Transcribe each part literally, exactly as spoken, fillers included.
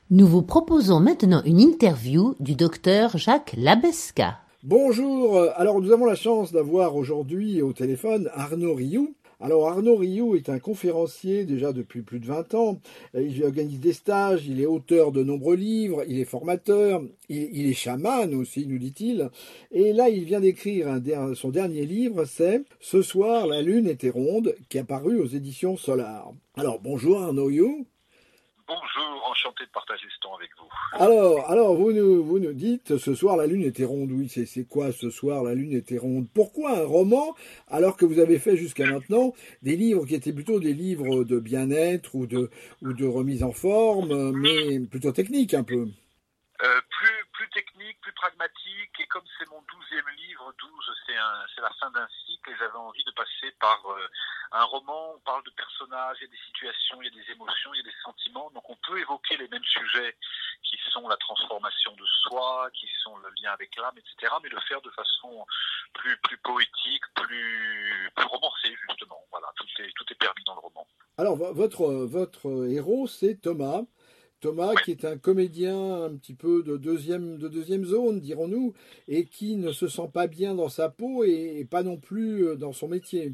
Nous vous proposons maintenant une interview du docteur Jacques Labesca. Bonjour, alors nous avons la chance d'avoir aujourd'hui au téléphone Arnaud Rioux. Alors Arnaud Rioux est un conférencier déjà depuis plus de vingt ans, il organise des stages, il est auteur de nombreux livres, il est formateur, il, il est chaman aussi nous dit-il, et là il vient d'écrire un, son dernier livre, c'est « Ce soir la lune était ronde » qui est paru aux éditions Solar. Alors bonjour Arnaud Rioux. Bonjour, enchanté de partager ce temps avec vous. Alors, alors vous nous, vous nous dites, ce soir la lune était ronde. Oui, c'est, c'est quoi ce soir la lune était ronde? Pourquoi un roman alors que vous avez fait jusqu'à maintenant des livres qui étaient plutôt des livres de bien-être ou de, ou de remise en forme, mais plutôt techniques un peu? Euh, plus, plus technique, plus pragmatique, et comme c'est mon douzième livre, douze, c'est, un, c'est la fin d'un cycle, et j'avais envie de passer par euh, un roman, on parle de personnages, il y a des situations, il y a des émotions, il y a des sentiments, donc on peut évoquer les mêmes sujets qui sont la transformation de soi, qui sont le lien avec l'âme, et cetera, mais le faire de façon plus, plus poétique, plus, plus romancée, justement. Voilà, tout est, tout est permis dans le roman. Alors, votre, votre héros, c'est Thomas. Thomas, oui. Qui est un comédien un petit peu de deuxième, de deuxième zone, dirons-nous, et qui ne se sent pas bien dans sa peau et, et pas non plus dans son métier.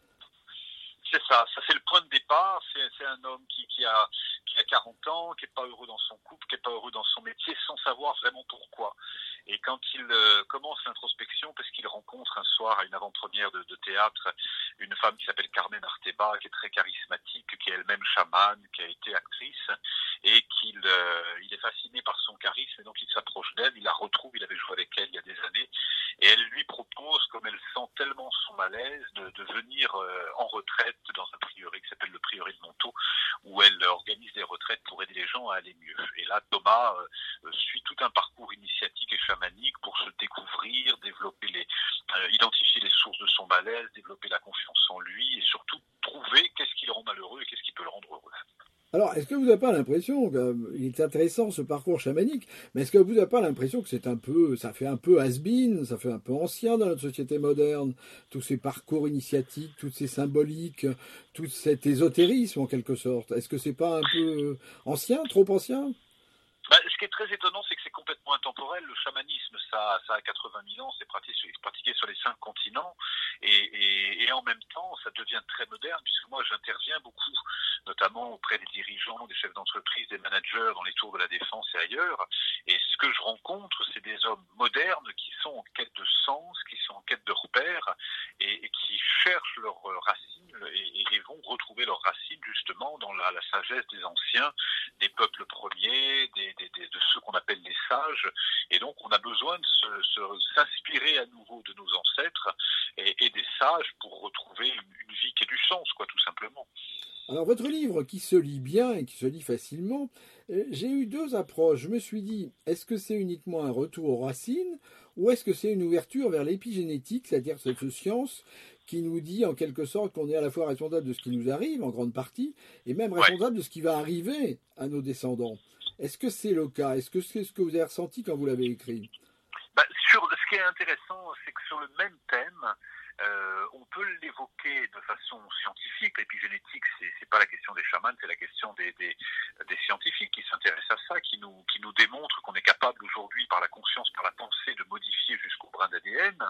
C'est ça, ça c'est le point de départ, c'est, c'est un homme qui, qui, a, qui a quarante ans, qui n'est pas heureux dans son couple, qui n'est pas heureux dans son métier, sans savoir vraiment pourquoi. Et quand il euh, commence l'introspection, parce qu'il rencontre un soir à une avant-première de, de théâtre une femme qui s'appelle Carmen Arteba, qui est très charismatique, qui est elle-même chamane, qui a été actrice, et qu'il euh, il est fasciné par son charisme, et donc il s'approche d'elle, il la retrouve, il avait joué avec elle il y a des années, et elle lui propose, comme elle sent tellement son malaise, de, de venir euh, en retraite dans un prieuré qui s'appelle le prieuré de Montaut, où elle organise des retraites pour aider les gens à aller mieux. Et là, Thomas euh, suit tout un parcours initiatique et chamanique pour se découvrir, développer les, euh, identifier les sources de son malaise, développer la confiance en lui, et surtout trouver qu'est-ce qui le rend malheureux et qu'est-ce qui peut le rendre heureux. Alors, est-ce que vous n'avez pas l'impression, qu'il est intéressant ce parcours chamanique, mais est-ce que vous n'avez pas l'impression que c'est un peu, ça fait un peu has-been, ça fait un peu ancien dans notre société moderne, tous ces parcours initiatiques, toutes ces symboliques, tout cet ésotérisme en quelque sorte? Est-ce que c'est pas un peu ancien, trop ancien? Bah, ce qui est très étonnant, c'est que c'est complètement intemporel. Le chamanisme, ça, ça a quatre-vingt mille ans, c'est pratiqué, pratiqué sur les cinq continents, et, et, et en même temps, ça devient très moderne, puisque moi, j'interviens beaucoup, notamment auprès des dirigeants, des chefs d'entreprise, des managers dans les tours de la défense et ailleurs. Et ce que je rencontre, c'est des hommes modernes qui sont en quête de sens, qui sont en quête de repères, et, et qui cherchent leurs racines et, et vont retrouver leurs racines justement dans la, la sagesse des anciens, des peuples premiers, des Des, des, de ceux qu'on appelle les sages, et donc on a besoin de se, se, s'inspirer à nouveau de nos ancêtres et, et des sages pour retrouver une, une vie qui ait du sens, quoi, tout simplement. Alors votre livre qui se lit bien et qui se lit facilement, euh, j'ai eu deux approches. Je me suis dit, est-ce que c'est uniquement un retour aux racines ou est-ce que c'est une ouverture vers l'épigénétique, c'est-à-dire cette science qui nous dit en quelque sorte qu'on est à la fois responsable de ce qui nous arrive en grande partie et même responsable ouais. de ce qui va arriver à nos descendants. Est-ce que c'est le cas? Est-ce que c'est ce que vous avez ressenti quand vous l'avez écrit? Bah, sur, ce qui est intéressant, c'est que sur le même thème, euh, on peut l'évoquer de façon scientifique. L'épigénétique, c'est, c'est pas la question des chamans, c'est la question des, des, des scientifiques qui s'intéressent à ça, qui nous, qui nous démontrent qu'on est capable aujourd'hui, par la conscience, par la pensée, de modifier jusqu'au brin d'A D N.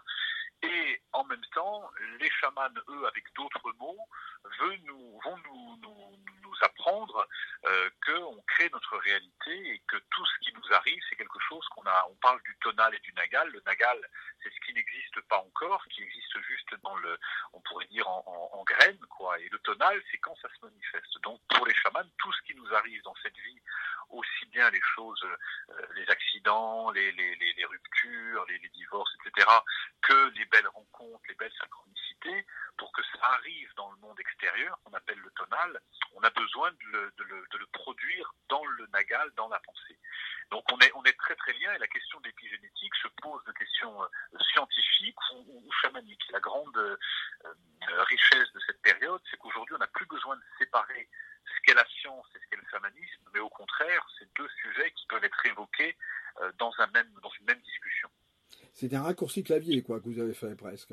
Et en même temps, les chamans, eux, avec d'autres mots, veulent nous, vont nous, nous, nous apprendre euh, qu'on crée notre réalité et que tout ce qui nous arrive, c'est quelque chose qu'on a. On parle du tonal et du nagal. Le nagal, c'est ce qui n'existe pas encore, qui existe juste dans le, on pourrait dire en, en, en graines, quoi. Et le tonal, c'est quand ça se manifeste. Donc pour les chamans, tout ce qui nous arrive dans cette vie, aussi bien les choses, euh, les accidents, les, les, les, les ruptures, les, les divorces, et cetera, que les belles rencontres, les belles synchronicités, pour que ça arrive dans le monde extérieur, qu'on appelle le tonal, on a besoin de le, de le, de le produire dans le nagal, dans la pensée. Donc on est, on est très très liés, et la question de l'épigénétique se pose de questions euh, scientifiques ou, ou, ou chamaniques. La grande euh, richesse de cette période, c'est qu'aujourd'hui on n'a plus besoin de séparer ce qu'est la science et ce qu'est le chamanisme, mais au contraire, c'est deux sujets qui peuvent être évoqués euh, dans, un même, dans une même discussion. C'est un raccourci clavier, quoi, que vous avez fait presque.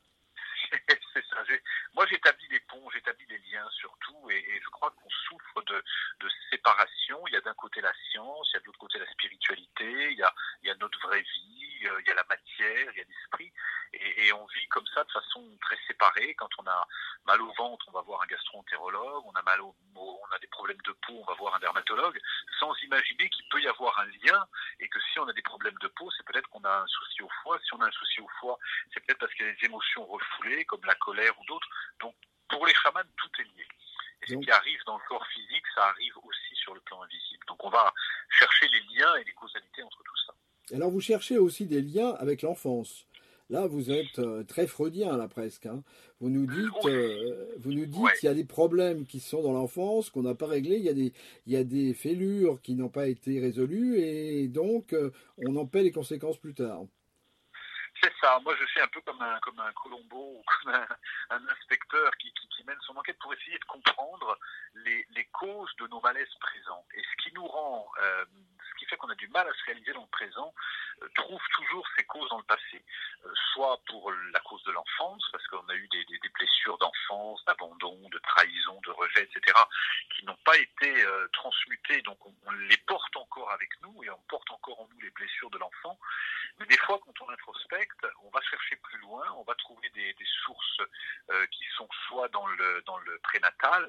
C'est ça. J'ai, moi, j'établis des ponts, j'établis des liens surtout, et, et je crois qu'on souffre de, de séparation séparation. Il y a d'un côté la science, il y a de l'autre côté la spiritualité, il y a, il y a notre vraie vie, euh, il y a la matière, il y a l'esprit. Et, et on vit comme ça de façon très séparée. Quand on a mal au ventre, on va voir un gastro-entérologue. On a mal au, on a des problèmes de peau, on va voir un dermatologue, sans imaginer qu'il peut y avoir un lien et que si on a des problèmes de peau, c'est peut-être qu'on a un souci au foie. Si on a un souci au foie, c'est peut-être parce qu'il y a des émotions refoulées, comme la colère ou d'autres. Donc, pour les chamans, tout est lié. Et ce qui arrive dans le corps physique, ça arrive aussi sur le plan invisible. Donc, on va chercher les liens et les causalités entre tout ça. Alors, vous cherchez aussi des liens avec l'enfance. Là, vous êtes euh, très freudien, là, presque. Hein. Vous nous dites, euh, vous nous dites, ouais. qu'il y a des problèmes qui sont dans l'enfance, qu'on n'a pas réglés. Il y a des, il y a des fêlures qui n'ont pas été résolues, et donc, euh, on en paie les conséquences plus tard. C'est ça. Moi, je suis un peu comme un, comme un Colombo ou comme un, un inspecteur qui, qui, qui mène son enquête pour essayer de comprendre les, les causes de nos malaises présents. Et ce qui nous rend, euh, ce qui fait qu'on a du mal à se réaliser dans le présent, euh, trouve toujours ses causes dans le passé. Euh, soit pour la cause de l'enfance, parce qu'on a eu des, des, des blessures d'enfance, d'abandon, de trahison, de rejet, et cetera, qui n'ont pas été euh, transmutées. Donc, on, on les porte encore avec nous et on porte encore en nous les blessures de l'enfant. Mais des fois, quand on introspecte, on va chercher plus loin, on va trouver des, des sources euh, qui sont soit dans le, dans le prénatal,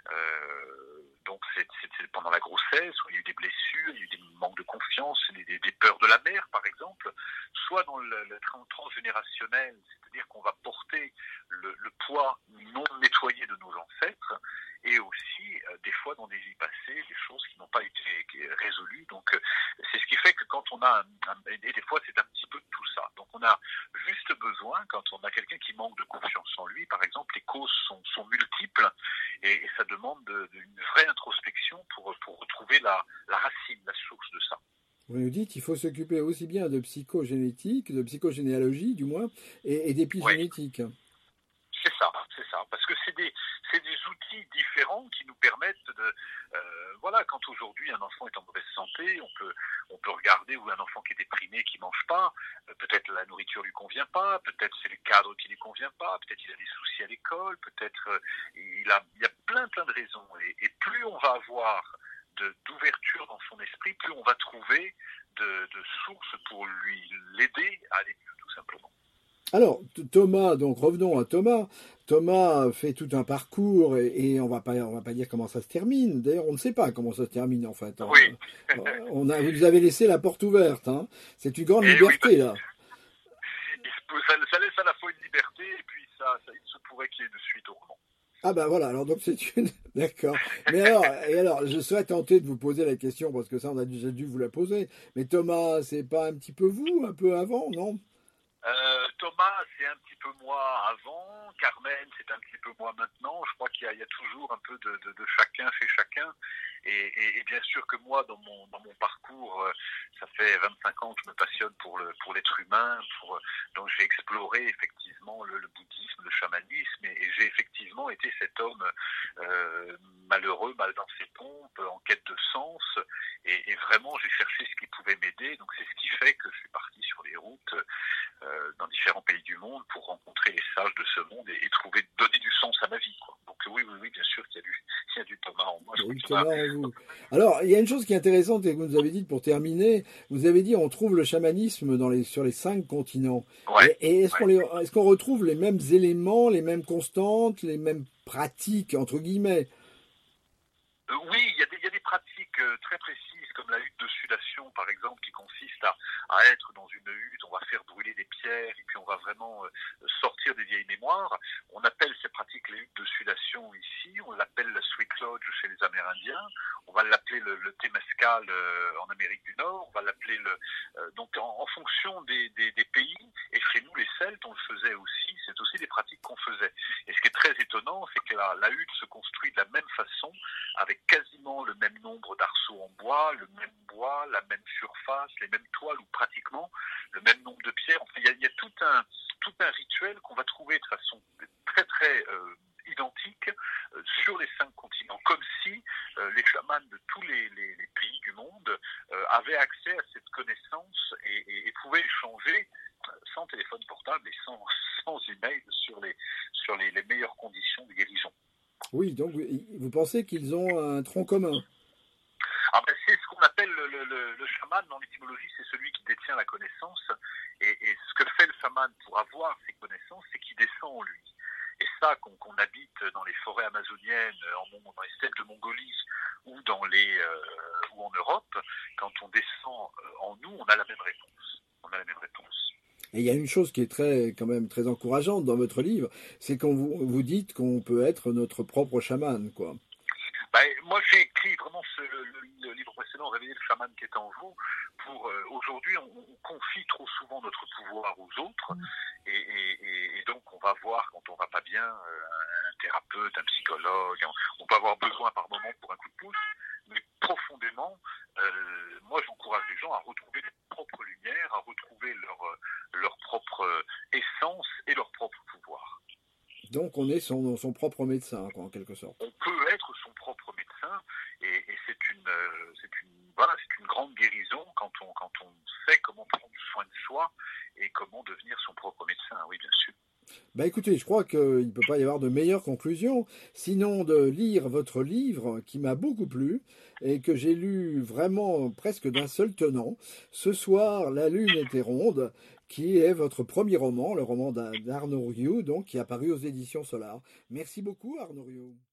euh, donc c'est, c'est, c'est pendant la grossesse, où il y a eu des blessures, il y a eu des manques de confiance, des, des, des peurs de la mère, par exemple, soit dans le, le transgénérationnel, c'est-à-dire qu'on va porter le, le poids non nettoyé de nos ancêtres, et aussi euh, des fois dans des vies passées, des choses qui n'ont pas été résolues. Donc euh, c'est ce qui fait que quand on a, un, un, et des fois c'est un petit peu de tout ça. Donc on a juste besoin, quand on a quelqu'un qui manque de confiance en lui, par exemple, les causes sont, sont multiples, et, et ça demande de, de, une vraie introspection pour, pour retrouver la, la racine, la source de ça. Vous nous dites qu'il faut s'occuper aussi bien de psychogénétique, de psychogénéalogie du moins, et, et d'épigénétique. Oui. C'est ça, c'est ça, parce que c'est des, c'est des outils différents qui nous permettent de, euh, voilà, quand aujourd'hui un enfant est en mauvaise santé, on peut, on peut regarder, ou un enfant qui est déprimé, qui mange pas, euh, peut-être la nourriture lui convient pas, peut-être c'est le cadre qui lui convient pas, peut-être il a des soucis à l'école, peut-être euh, il a, il y a plein plein de raisons, et, et plus on va avoir de, d'ouverture dans son esprit, plus on va trouver de, de sources pour lui l'aider à aller mieux, tout simplement. Alors, Thomas, donc revenons à Thomas. Thomas fait tout un parcours et, et on va pas, on va pas dire comment ça se termine. D'ailleurs, on ne sait pas comment ça se termine en fait. Oui. On a, vous avez laissé la porte ouverte. Hein. C'est une grande et liberté oui, là. Ça, ça laisse à la fois une liberté et puis ça, ça il se pourrait qu'il y ait une suite au roman. Ah ben voilà, alors donc c'est une... D'accord. Mais alors, et alors, je serais tenté de vous poser la question, parce que ça, on a déjà dû vous la poser. Mais Thomas, c'est pas un petit peu vous, un peu avant, non ? Euh, Thomas, c'est un petit peu moi avant. Carmen, c'est un petit peu moi maintenant. Je crois qu'il y a, il y a toujours un peu de, de, de chacun chez chacun. Et, et, et bien sûr que moi, dans mon, dans mon parcours, euh, ça fait vingt-cinq ans que je me passionne pour, le, pour l'être humain. Pour, donc j'ai exploré effectivement le, le bouddhisme, le chamanisme. Et, et j'ai effectivement été cet homme euh, malheureux, mal dans ses pompes, en quête de sens. Et, et vraiment, j'ai cherché ce qui pouvait m'aider. Donc c'est ce qui fait que je suis parti sur les routes euh, dans différents pays du monde pour rencontrer les sages de ce monde et, et trouver, donner du sens à ma vie, quoi. Donc oui, oui, oui, bien sûr qu'il y a du, il y a du Thomas en moi. Je oui, Thomas Thomas en vous. Alors, il y a une chose qui est intéressante et que vous nous avez dit pour terminer. Vous avez dit on trouve le chamanisme dans les, sur les cinq continents. Ouais, et, et est-ce, ouais. qu'on les, est-ce qu'on retrouve les mêmes éléments, les mêmes constantes, les mêmes pratiques, entre guillemets? Euh, oui, il y, a des, il y a des pratiques euh, très précises, comme la hutte de sudation, par exemple, qui consiste à, à être dans une hutte, on va faire brûler des pierres, et puis on va vraiment euh, sortir des vieilles mémoires. On appelle ces pratiques les huttes de sudation ici, on l'appelle la Sweet Lodge chez les Amérindiens, on va l'appeler le, le Temescal euh, en Amérique du Nord, on va l'appeler le... Euh, donc en, en fonction des, des, des pays, et chez nous les Celtes, on le faisait aussi, c'est aussi des pratiques qu'on faisait. Et ce qui est très étonnant, c'est que la, la hutte se construit de la même façon, avec quasiment le même nombre d'arceaux en bois, le même bois, la même surface, les mêmes toiles ou pratiquement le même nombre de pierres. Enfin, il y a, il y a tout un tout un rituel qu'on va trouver de façon très très euh, identique euh, sur les cinq continents, comme si euh, les chamans de tous les, les, les pays du monde euh, avaient accès à cette connaissance et, et, et pouvaient échanger sans téléphone portable et sans sans email sur les sur les, les meilleures conditions de guérison. Oui, donc vous pensez qu'ils ont un tronc commun? chaman, en étymologie, c'est celui qui détient la connaissance. Et, et ce que fait le chaman pour avoir ces connaissances, c'est qu'il descend en lui. Et ça, qu'on qu'on habite dans les forêts amazoniennes, en, dans les steppes de Mongolie ou, dans les, euh, ou en Europe, quand on descend en nous, on a la même réponse. On a la même réponse. Et il y a une chose qui est très, quand même très encourageante dans votre livre, c'est quand vous, vous dites qu'on peut être notre propre chaman, quoi. Ben, moi, j'ai écrit vraiment ce, le, le, le livre précédent, Réveiller le chaman qui est en vous, pour euh, aujourd'hui, on, on confie trop souvent notre pouvoir aux autres, et, et, et donc on va voir quand on va pas bien, euh, un thérapeute, un psychologue, on, on peut avoir besoin par moment pour un coup de pouce, mais profondément, euh, moi j'encourage les gens à retrouver leur propre lumière, à retrouver leur, leur propre essence et leur propre pouvoir. Donc on est son, son propre médecin, quoi, en quelque sorte. On peut être son propre médecin, et, et c'est une, euh, c'est une, voilà, c'est une grande guérison quand on, quand on sait comment prendre soin de soi et comment devenir son propre médecin. Oui, bien sûr. Bah écoutez, je crois qu'il ne peut pas y avoir de meilleure conclusion, sinon de lire votre livre qui m'a beaucoup plu et que j'ai lu vraiment presque d'un seul tenant. Ce soir, La Lune était ronde, qui est votre premier roman, le roman d'Arnaud Rioux, donc qui est apparu aux éditions Solar. Merci beaucoup, Arnaud Rioux.